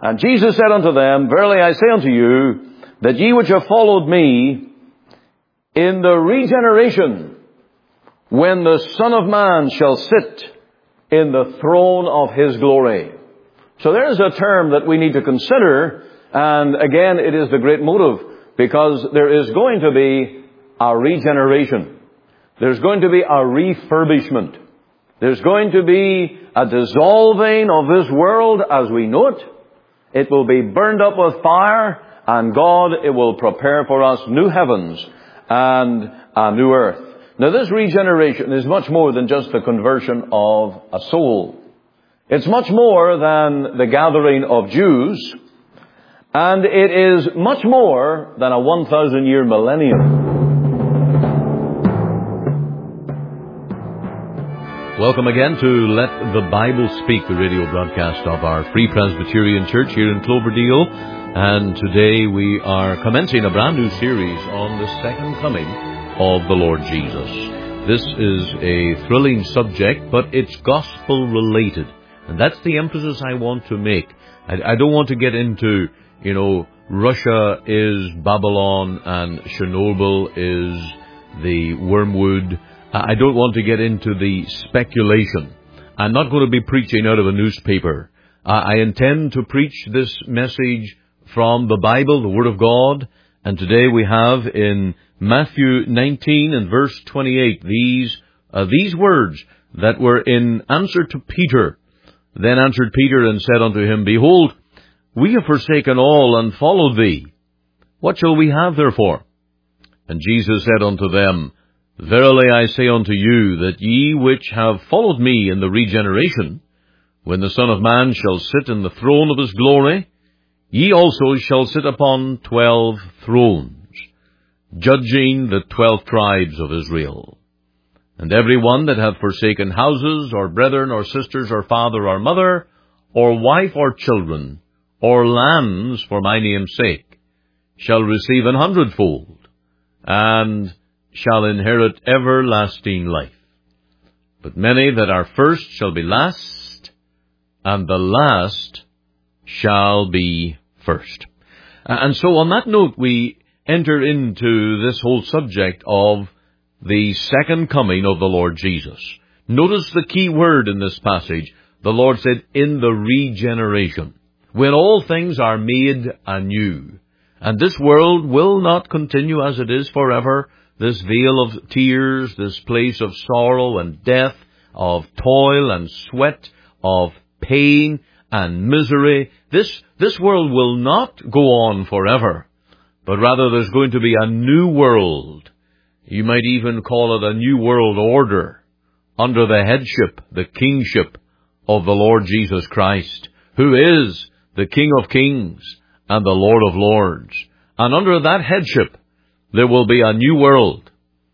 And Jesus said unto them, Verily I say unto you, that ye which have followed me, in the regeneration, when the Son of Man shall sit in the throne of His glory. So there's a term that we need to consider, and again, it is the great motive, because there is going to be a regeneration. There's going to be a refurbishment. There's going to be a dissolving of this world as we know it. It will be burned up with fire, and God, it will prepare for us new heavens and a new earth. Now, this regeneration is much more than just the conversion of a soul. It's much more than the gathering of Jews, and it is much more than a 1,000-year millennium. Welcome again to Let the Bible Speak, the radio broadcast of our Free Presbyterian Church here in Cloverdale. And today we are commencing a brand new series on the second coming of the Lord Jesus. This is a thrilling subject, but it's gospel related. And that's the emphasis I want to make. I don't want to get into, Russia is Babylon and Chernobyl is the wormwood. I don't want to get into the speculation. I'm not going to be preaching out of a newspaper. I intend to preach this message from the Bible, the Word of God. And today we have in Matthew 19 and verse 28 these words that were in answer to Peter. Then answered Peter and said unto him, Behold, we have forsaken all and followed thee. What shall we have therefore? And Jesus said unto them, Verily I say unto you, that ye which have followed me in the regeneration, when the Son of Man shall sit in the throne of His glory, ye also shall sit upon 12 thrones, judging the 12 tribes of Israel. And every one that hath forsaken houses, or brethren, or sisters, or father, or mother, or wife, or children, or lands for my name's sake, shall receive 100-fold, and shall inherit everlasting life. But many that are first shall be last, and the last shall be first. And so on that note, we enter into this whole subject of the second coming of the Lord Jesus. Notice the key word in this passage. The Lord said, in the regeneration, when all things are made anew. And this world will not continue as it is forever. This vale of tears, this place of sorrow and death, of toil and sweat, of pain and misery. This world will not go on forever, but rather there's going to be a new world. You might even call it a new world order under the headship, the kingship of the Lord Jesus Christ, who is the King of Kings and the Lord of Lords. And under that headship, there will be a new world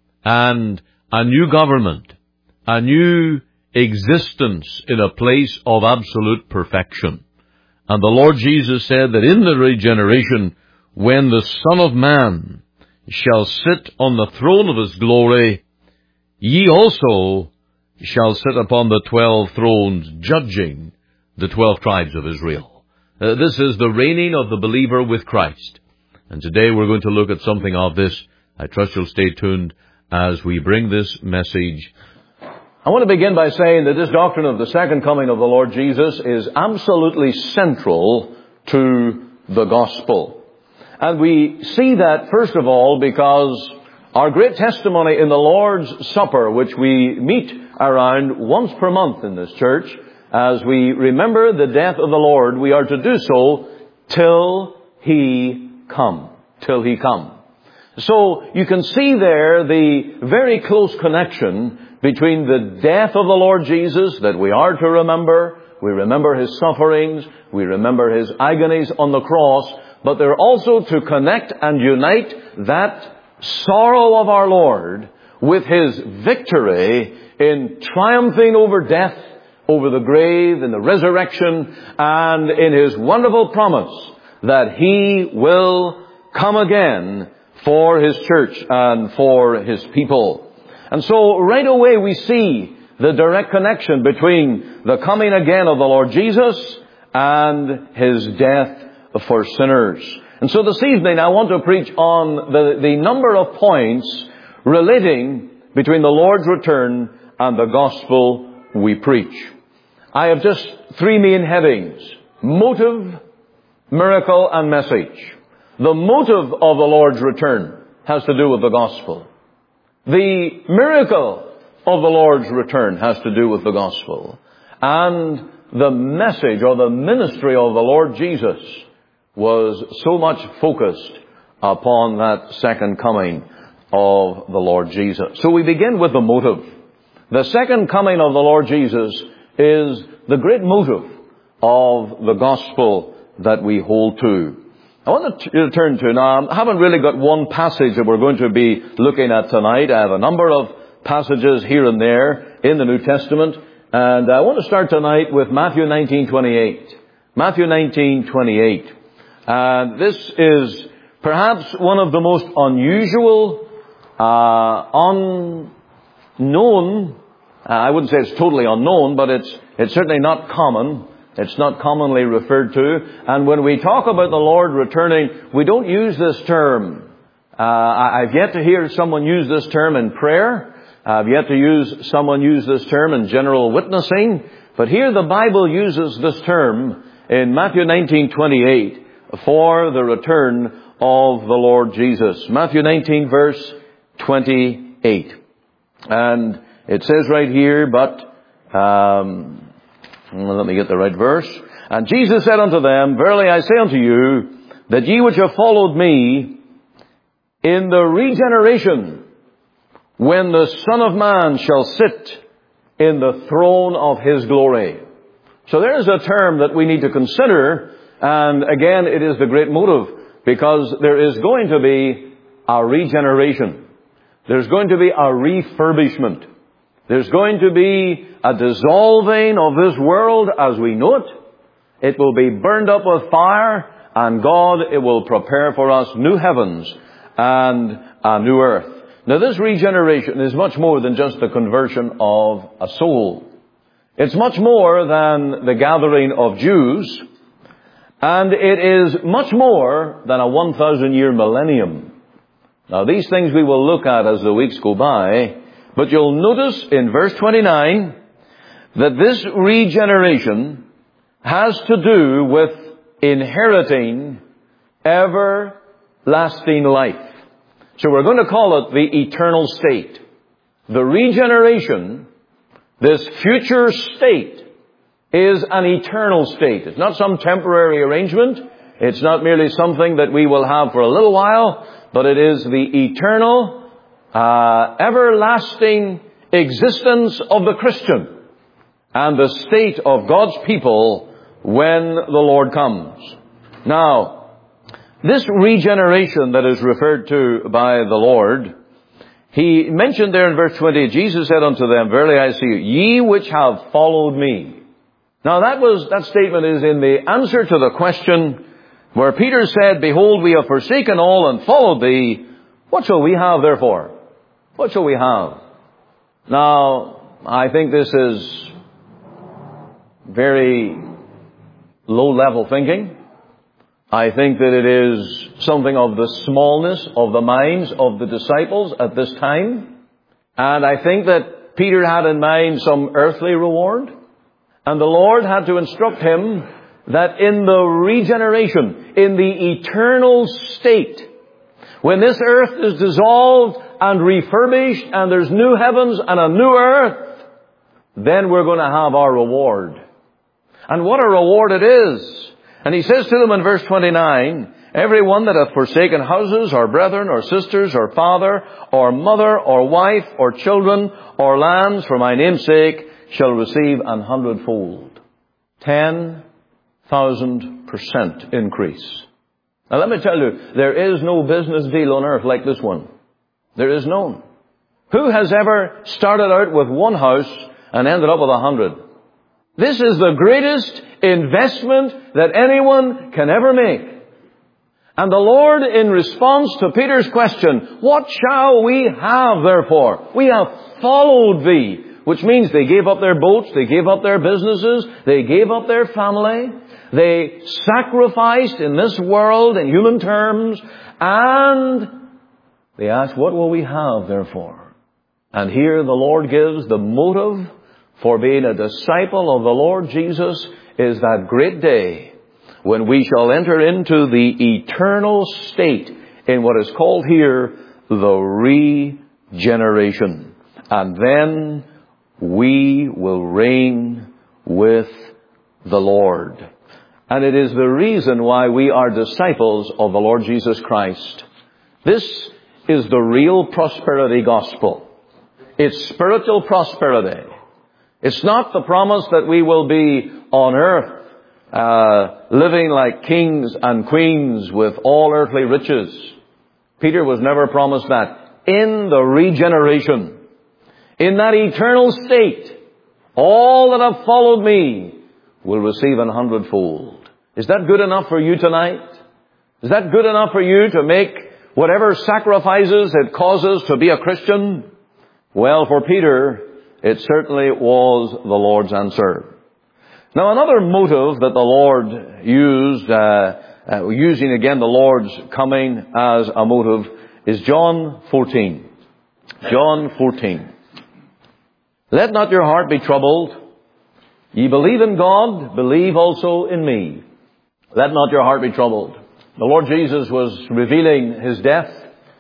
and a new government, a new existence in a place of absolute perfection. And the Lord Jesus said that in the regeneration, when the Son of Man shall sit on the throne of His glory, ye also shall sit upon the 12 thrones, judging the 12 tribes of Israel. This is the reigning of the believer with Christ. And today we're going to look at something of this. I trust you'll stay tuned as we bring this message. I want to begin by saying that this doctrine of the second coming of the Lord Jesus is absolutely central to the gospel. And we see that, first of all, because our great testimony in the Lord's Supper, which we meet around once per month in this church, as we remember the death of the Lord, we are to do so till He come. Till He come. So you can see there the very close connection between the death of the Lord Jesus that we are to remember. We remember His sufferings. We remember His agonies on the cross. But they're also to connect and unite that sorrow of our Lord with His victory in triumphing over death, over the grave, in the resurrection, and in His wonderful promise that He will come again for His church and for His people. And so right away we see the direct connection between the coming again of the Lord Jesus and His death for sinners. And so this evening I want to preach on the number of points relating between the Lord's return and the gospel we preach. I have just three main headings: motive, miracle, and message. The motive of the Lord's return has to do with the gospel. The miracle of the Lord's return has to do with the gospel. And the message or the ministry of the Lord Jesus was so much focused upon that second coming of the Lord Jesus. So we begin with the motive. The second coming of the Lord Jesus is the great motive of the gospel that we hold to. I want to turn to, now I haven't really got one passage that we're going to be looking at tonight. I have a number of passages here and there in the New Testament. And I want to start tonight with Matthew 19:28. Matthew 19:28. This is perhaps one of the most unusual, unknown, I wouldn't say it's totally unknown, but it's certainly not common. It's not commonly referred to. And when we talk about the Lord returning, we don't use this term. I've yet to hear someone use this term in prayer. I've yet to use someone use this term in general witnessing. But here the Bible uses this term in Matthew 19:28 for the return of the Lord Jesus. Matthew 19 verse 28. And it says right here, let me get the right verse. And Jesus said unto them, Verily I say unto you, that ye which have followed me in the regeneration, when the Son of Man shall sit in the throne of His glory. So there is a term that we need to consider, and again it is the great motive, because there is going to be a regeneration. There's going to be a refurbishment. There's going to be a dissolving of this world as we know it. It will be burned up with fire, and God, it will prepare for us new heavens and a new earth. Now this regeneration is much more than just the conversion of a soul. It's much more than the gathering of Jews. And it is much more than a 1,000-year millennium. Now these things we will look at as the weeks go by. But you'll notice in verse 29 that this regeneration has to do with inheriting everlasting life. So we're going to call it the eternal state. The regeneration, this future state, is an eternal state. It's not some temporary arrangement. It's not merely something that we will have for a little while, but it is the eternal, everlasting existence of the Christian and the state of God's people when the Lord comes. Now, this regeneration that is referred to by the Lord, He mentioned there in verse 20, Jesus said unto them, Verily I say you, ye which have followed me. Now that statement is in the answer to the question where Peter said, Behold, we have forsaken all and followed thee. What shall we have therefore? What shall we have? Now, I think this is very low-level thinking. I think that it is something of the smallness of the minds of the disciples at this time. And I think that Peter had in mind some earthly reward. And the Lord had to instruct him that in the regeneration, in the eternal state, when this earth is dissolved and refurbished and there's new heavens and a new earth, then we're going to have our reward. And what a reward it is. And He says to them in verse 29, Every one that hath forsaken houses, or brethren, or sisters, or father, or mother, or wife, or children, or lands, for my name's sake, shall receive 100-fold. 10,000% increase. Now let me tell you, there is no business deal on earth like this one. There is none. Who has ever started out with one house and ended up with 100? This is the greatest investment that anyone can ever make. And the Lord, in response to Peter's question, what shall we have therefore? We have followed thee. Which means they gave up their boats, they gave up their businesses, they gave up their family, They sacrificed in this world in human terms, and they asked, what will we have therefore? And here the Lord gives the motive for being a disciple of the Lord Jesus is that great day when we shall enter into the eternal state in what is called here the regeneration. And then we will reign with the Lord. And it is the reason why we are disciples of the Lord Jesus Christ. This is the real prosperity gospel. It's spiritual prosperity. It's not the promise that we will be on earth, living like kings and queens with all earthly riches. Peter was never promised that. In the regeneration, in that eternal state, all that have followed me will receive 100-fold. Is that good enough for you tonight? Is that good enough for you to make whatever sacrifices it causes to be a Christian? Well, for Peter, it certainly was the Lord's answer. Now, another motive that the Lord used, using again the Lord's coming as a motive, is John 14. John 14. Let not your heart be troubled. Ye believe in God, believe also in me. Let not your heart be troubled. The Lord Jesus was revealing His death,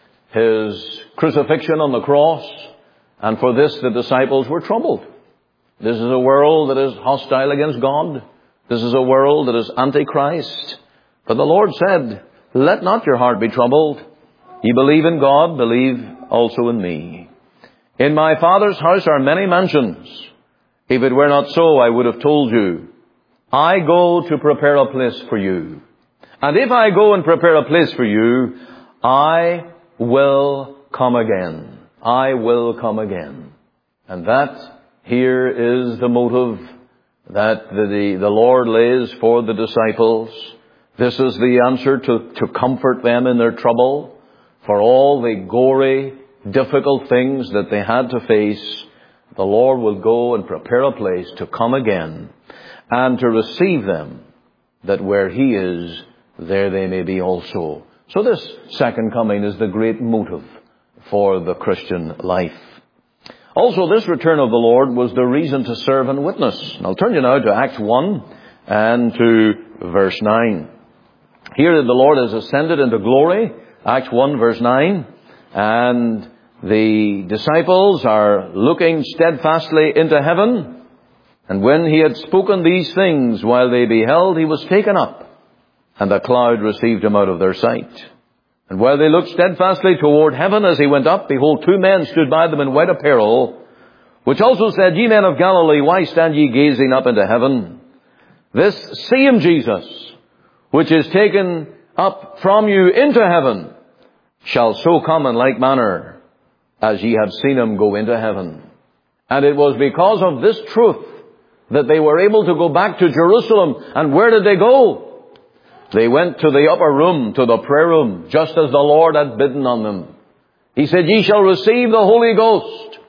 His crucifixion on the cross, and for this the disciples were troubled. This is a world that is hostile against God. This is a world that is antichrist. But the Lord said, let not your heart be troubled. Ye believe in God, believe also in me. In my Father's house are many mansions. If it were not so, I would have told you. I go to prepare a place for you. And if I go and prepare a place for you, I will come again. I will come again. And that here is the motive that the Lord lays for the disciples. This is the answer to comfort them in their trouble, for all the gory, difficult things that they had to face. The Lord will go and prepare a place to come again and to receive them, that where He is, there they may be also. So this second coming is the great motive for the Christian life. Also, this return of the Lord was the reason to serve and witness. I'll turn you now to Acts 1 and to verse 9. Here the Lord has ascended into glory, Acts 1 verse 9, and the disciples are looking steadfastly into heaven. And when He had spoken these things while they beheld, He was taken up, and a cloud received Him out of their sight. And while they looked steadfastly toward heaven as He went up, behold, two men stood by them in white apparel, which also said, Ye men of Galilee, why stand ye gazing up into heaven? This same Jesus, which is taken up from you into heaven, shall so come in like manner as ye have seen Him go into heaven. And it was because of this truth that they were able to go back to Jerusalem. And where did they go? They went to the upper room, to the prayer room, just as the Lord had bidden on them. He said, Ye shall receive the Holy Ghost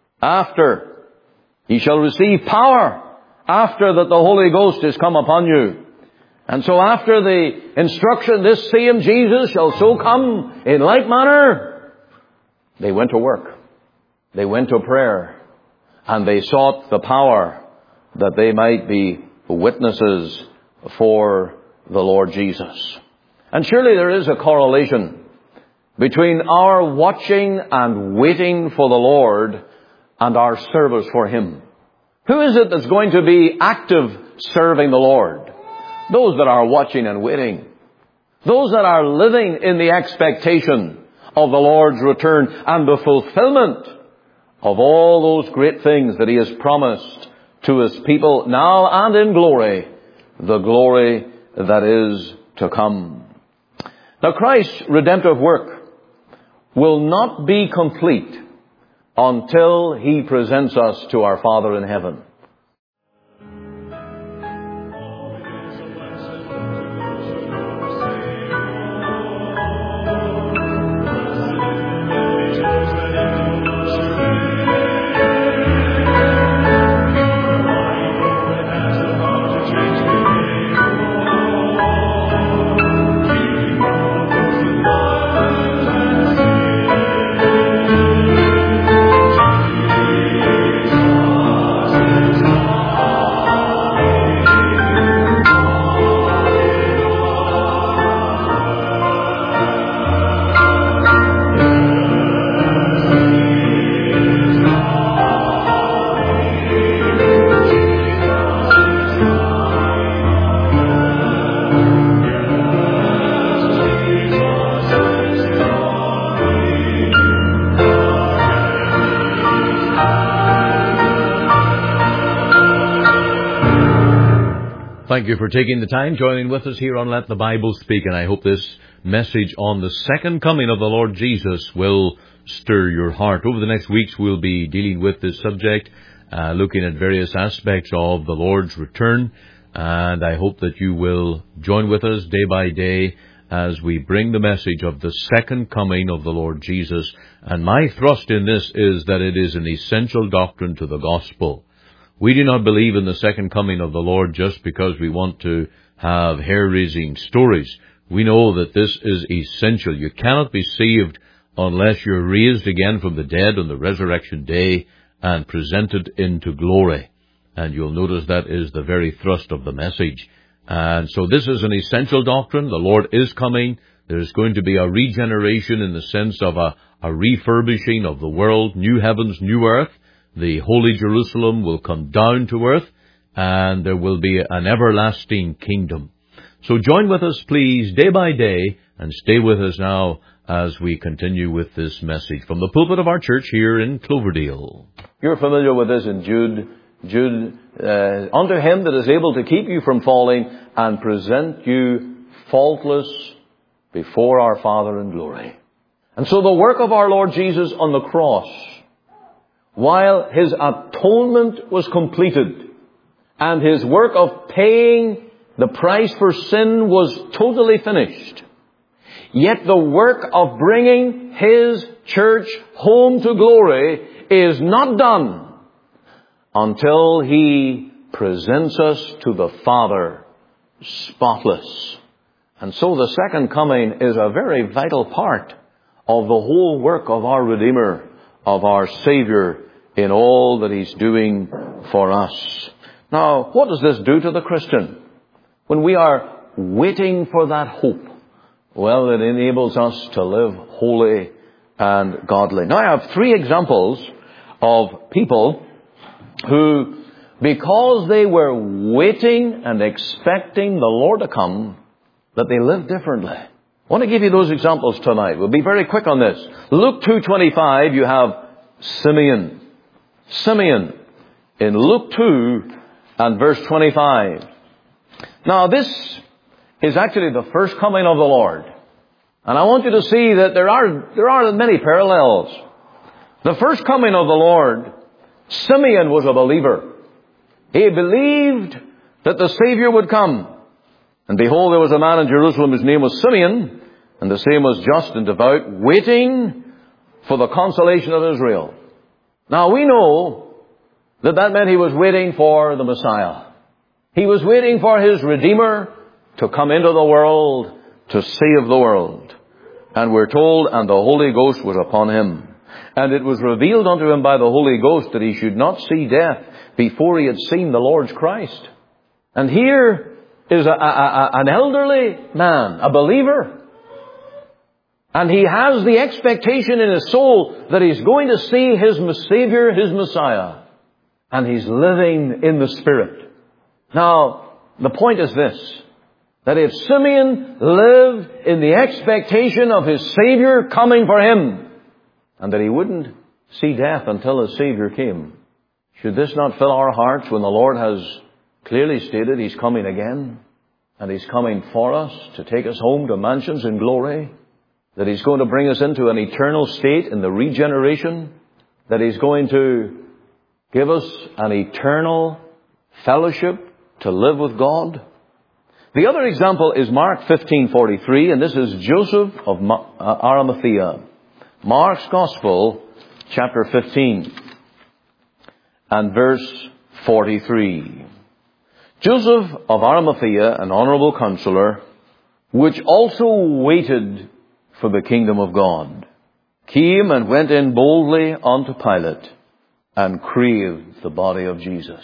after. Ye shall receive power after that the Holy Ghost is come upon you. And so after the instruction, this same Jesus shall so come in like manner, they went to work. They went to prayer. And they sought the power that they might be witnesses for the Lord Jesus. And surely there is a correlation between our watching and waiting for the Lord and our service for Him. Who is it that's going to be active serving the Lord? Those that are watching and waiting. Those that are living in the expectation of the Lord's return and the fulfillment of all those great things that He has promised to His people now and in glory, the glory that is to come. Now, Christ's redemptive work will not be complete until He presents us to our Father in heaven. Thank you for taking the time, joining with us here on Let the Bible Speak, and I hope this message on the second coming of the Lord Jesus will stir your heart. Over the next weeks, we'll be dealing with this subject, looking at various aspects of the Lord's return, and I hope that you will join with us day by day as we bring the message of the second coming of the Lord Jesus. And my thrust in this is that it is an essential doctrine to the gospel. We do not believe in the second coming of the Lord just because we want to have hair-raising stories. We know that this is essential. You cannot be saved unless you're raised again from the dead on the resurrection day and presented into glory. And you'll notice that is the very thrust of the message. And so this is an essential doctrine. The Lord is coming. There's going to be a regeneration in the sense of a refurbishing of the world, new heavens, new earth. The Holy Jerusalem will come down to earth, and there will be an everlasting kingdom. So join with us, please, day by day, and stay with us now as we continue with this message from the pulpit of our church here in Cloverdale. You're familiar with this in Jude. Unto him that is able to keep you from falling and present you faultless before our Father in glory. And so the work of our Lord Jesus on the cross, while his atonement was completed and his work of paying the price for sin was totally finished, yet the work of bringing his church home to glory is not done until he presents us to the Father spotless. And so the second coming is a very vital part of the whole work of our Redeemer, of our Savior, in all that he's doing for us. Now, what does this do to the Christian? When we are waiting for that hope, well, it enables us to live holy and godly. Now, I have three examples of people who, because they were waiting and expecting the Lord to come, that they lived differently. I want to give you those examples tonight. We'll be very quick on this. Luke 2:25, you have Simeon. Simeon in Luke 2 and verse 25. Now this is actually the first coming of the Lord. And I want you to see that there are many parallels. The first coming of the Lord, Simeon was a believer. He believed that the Savior would come. And behold, there was a man in Jerusalem whose name was Simeon, and the same was just and devout, waiting for the consolation of Israel. Now we know that meant he was waiting for the Messiah. He was waiting for his Redeemer to come into the world to save the world. And we're told, and the Holy Ghost was upon him. And it was revealed unto him by the Holy Ghost that he should not see death before he had seen the Lord's Christ. And here is an elderly man, a believer. And he has the expectation in his soul that he's going to see his Savior, his Messiah. And he's living in the Spirit. Now, the point is this, that if Simeon lived in the expectation of his Savior coming for him, and that he wouldn't see death until his Savior came, should this not fill our hearts when the Lord has clearly stated he's coming again, and he's coming for us to take us home to mansions in glory? That he's going to bring us into an eternal state in the regeneration, that he's going to give us an eternal fellowship to live with God. The other example is Mark 15:43, and this is Joseph of Arimathea. Mark's Gospel, chapter 15, and verse 43. Joseph of Arimathea, an honorable counselor, which also waited for the kingdom of God, came and went in boldly unto Pilate and craved the body of Jesus.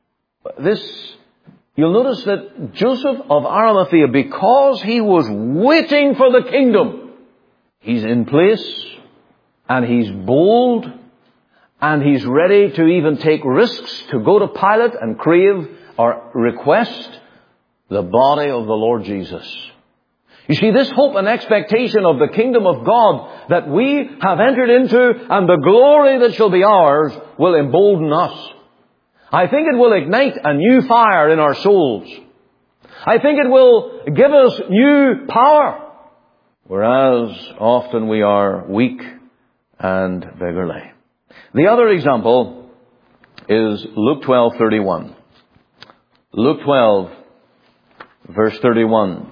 You'll notice that Joseph of Arimathea, because he was waiting for the kingdom, he's in place and he's bold and he's ready to even take risks to go to Pilate and crave or request the body of the Lord Jesus. You see, this hope and expectation of the kingdom of God that we have entered into and the glory that shall be ours will embolden us. I think it will ignite a new fire in our souls. I think it will give us new power, whereas often we are weak and beggarly. The other example is Luke 12:31. Luke 12, verse 31.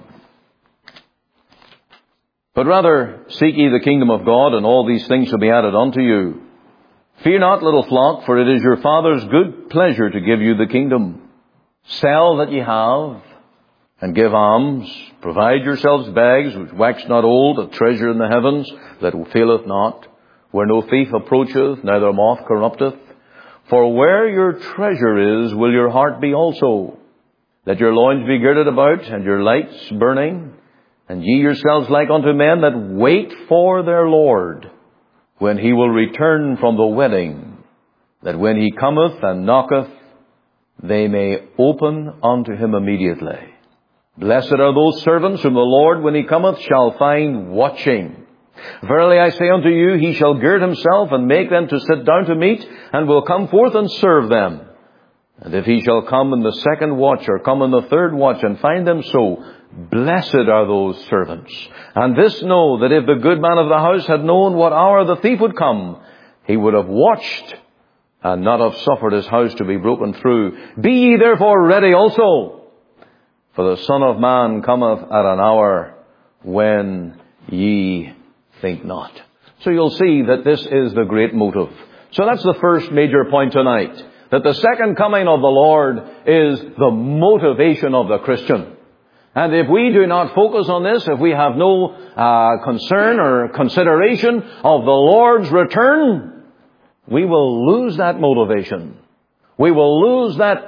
But rather seek ye the kingdom of God, and all these things shall be added unto you. Fear not, little flock, for it is your Father's good pleasure to give you the kingdom. Sell that ye have, and give alms. Provide yourselves bags which wax not old, a treasure in the heavens that faileth not, where no thief approacheth, neither moth corrupteth. For where your treasure is, will your heart be also. Let your loins be girded about, and your lights burning, and ye yourselves like unto men that wait for their Lord, when he will return from the wedding, that when he cometh and knocketh, they may open unto him immediately. Blessed are those servants whom the Lord, when he cometh, shall find watching. Verily I say unto you, he shall gird himself and make them to sit down to meat, and will come forth and serve them. And if he shall come in the second watch, or come in the third watch, and find them so, blessed are those servants. And this know, that if the good man of the house had known what hour the thief would come, he would have watched, and not have suffered his house to be broken through. Be ye therefore ready also, for the Son of Man cometh at an hour when ye think not. So you'll see that this is the great motive. So that's the first major point tonight, that the second coming of the Lord is the motivation of the Christian. And if we do not focus on this, if we have no concern or consideration of the Lord's return, we will lose that motivation. We will lose that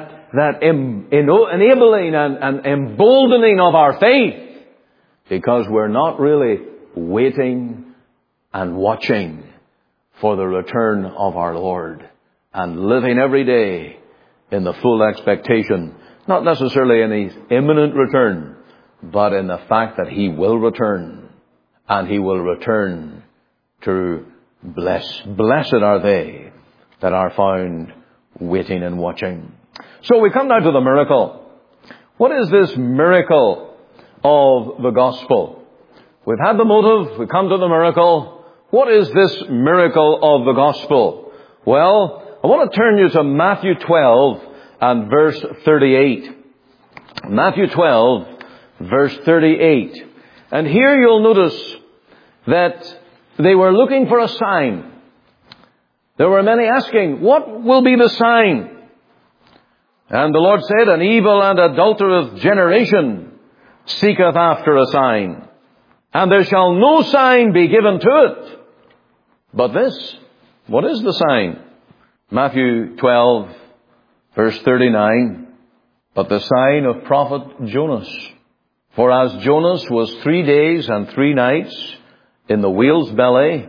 enabling and emboldening of our faith, because we're not really waiting and watching for the return of our Lord, and living every day in the full expectation, not necessarily in His imminent return, but in the fact that He will return, and He will return to bless. Blessed are they that are found waiting and watching. So we come now to the miracle. What is this miracle of the gospel? We've had the motive, we come to the miracle. What is this miracle of the gospel? Well, I want to turn you to Matthew 12 and verse 38. Matthew 12, verse 38. And here you'll notice that they were looking for a sign. There were many asking, what will be the sign? And the Lord said, an evil and adulterous generation seeketh after a sign. And there shall no sign be given to it but this. What is the sign? Matthew 12, verse 39. But the sign of prophet Jonas. For as Jonas was 3 days and 3 nights in the whale's belly,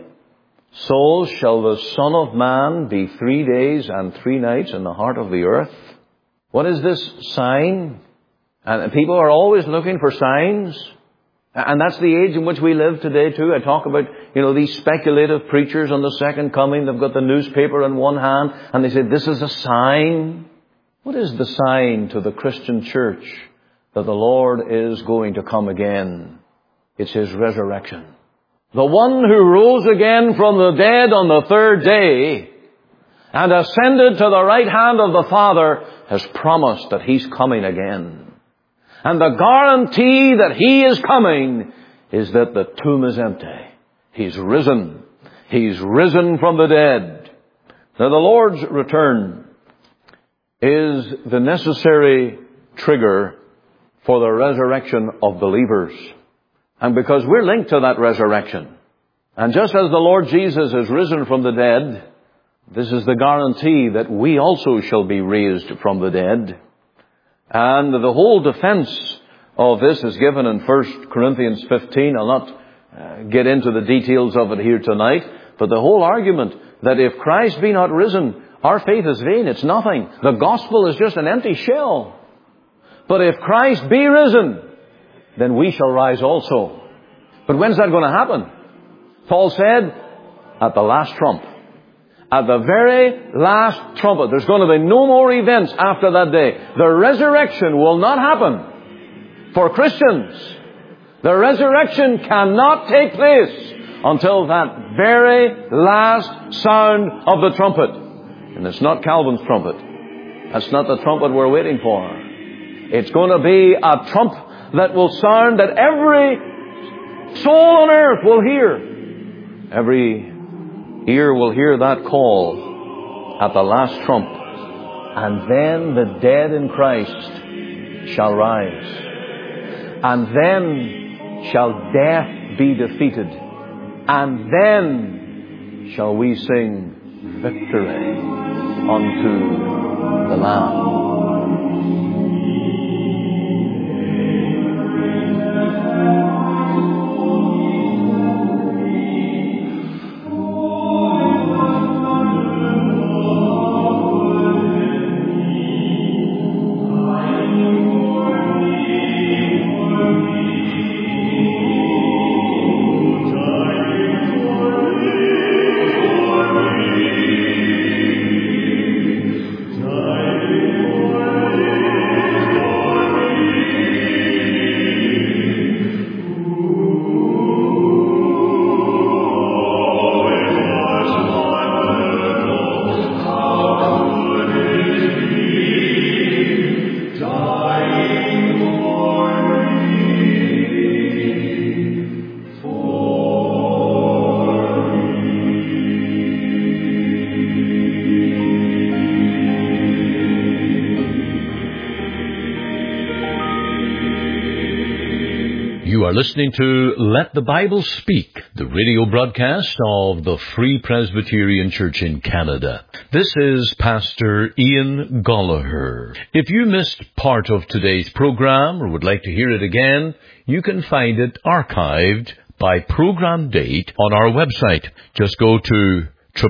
so shall the Son of Man be 3 days and 3 nights in the heart of the earth. What is this sign? And people are always looking for signs. And that's the age in which we live today too. I talk about, these speculative preachers on the second coming. They've got the newspaper in one hand and they say, this is a sign. What is the sign to the Christian church that the Lord is going to come again? It's His resurrection. The one who rose again from the dead on the third day and ascended to the right hand of the Father has promised that He's coming again. And the guarantee that He is coming is that the tomb is empty. He's risen. He's risen from the dead. Now the Lord's return is the necessary trigger for the resurrection of believers. And because we're linked to that resurrection, and just as the Lord Jesus is risen from the dead, this is the guarantee that we also shall be raised from the dead. And the whole defense of this is given in 1 Corinthians 15. I'll not get into the details of it here tonight, but the whole argument that if Christ be not risen, our faith is vain. It's nothing. The gospel is just an empty shell. But if Christ be risen, then we shall rise also. But when's that going to happen? Paul said, at the last trump. At the very last trumpet. There's going to be no more events after that day. The resurrection will not happen For Christians, the resurrection cannot take place until that very last sound of the trumpet. And it's not Calvin's trumpet. That's not the trumpet we're waiting for. It's going to be a trump that will sound that every soul on earth will hear. Every ear will hear that call at the last trump. And then the dead in Christ shall rise. And then shall death be defeated. And then shall we sing victory unto the Lamb. You are listening to Let the Bible Speak, the radio broadcast of the Free Presbyterian Church in Canada. This is Pastor Ian Gollaher. If you missed part of today's program or would like to hear it again, you can find it archived by program date on our website. Just go to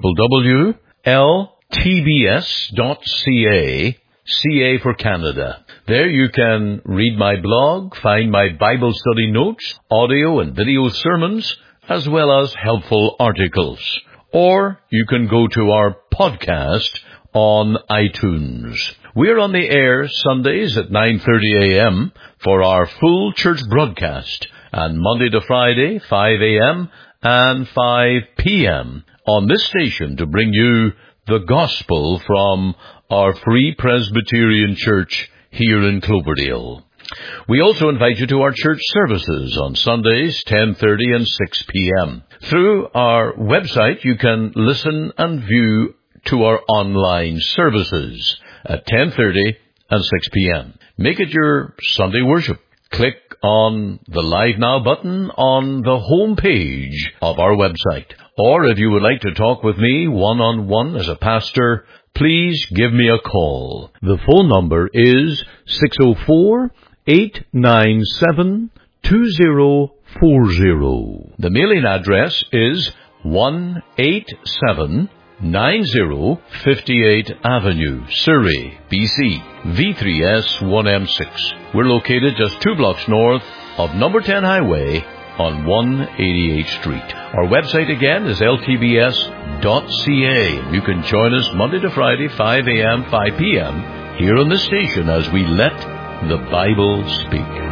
www.ltbs.ca, CA for Canada. There you can read my blog, find my Bible study notes, audio and video sermons, as well as helpful articles. Or you can go to our podcast on iTunes. We're on the air Sundays at 9:30 a.m. for our full church broadcast, and Monday to Friday, 5 a.m. and 5 p.m. on this station to bring you the gospel from our Free Presbyterian Church here in Cloverdale. We also invite you to our church services on Sundays, 10:30 and 6 p.m. Through our website, you can listen and view to our online services at 10:30 and 6 p.m. Make it your Sunday worship. Click on the Live Now button on the home page of our website. Or if you would like to talk with me one-on-one as a pastor, please give me a call. The phone number is 604-897-2040. The mailing address is 18790 58th Avenue, Surrey, BC, V3S1M6. We're located just 2 blocks north of number 10 Highway on 188th Street. Our website again is ltbs.ca. You can join us Monday to Friday, 5 a.m., 5 p.m. here on the station as we let the Bible speak.